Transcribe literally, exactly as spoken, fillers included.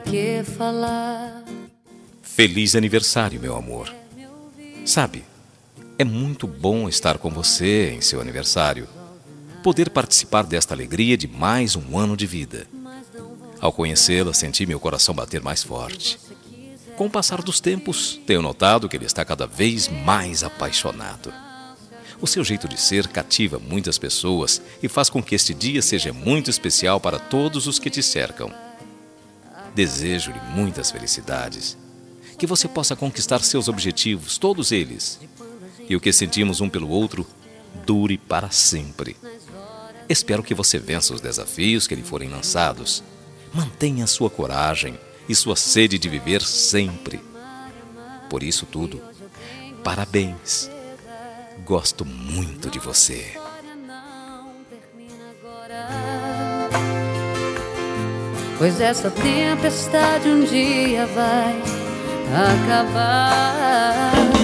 que falar. Feliz aniversário, meu amor. Sabe, é muito bom estar com você em seu aniversário. Poder participar desta alegria de mais um ano de vida. Ao conhecê-la, senti meu coração bater mais forte. Com o passar dos tempos, tenho notado que ele está cada vez mais apaixonado. O seu jeito de ser cativa muitas pessoas e faz com que este dia seja muito especial para todos os que te cercam. Desejo-lhe muitas felicidades, que você possa conquistar seus objetivos, todos eles, e o que sentimos um pelo outro dure para sempre. Espero que você vença os desafios que lhe forem lançados. Mantenha sua coragem e sua sede de viver sempre. Por isso tudo, parabéns. Gosto muito de você. Pois essa tempestade um dia vai acabar.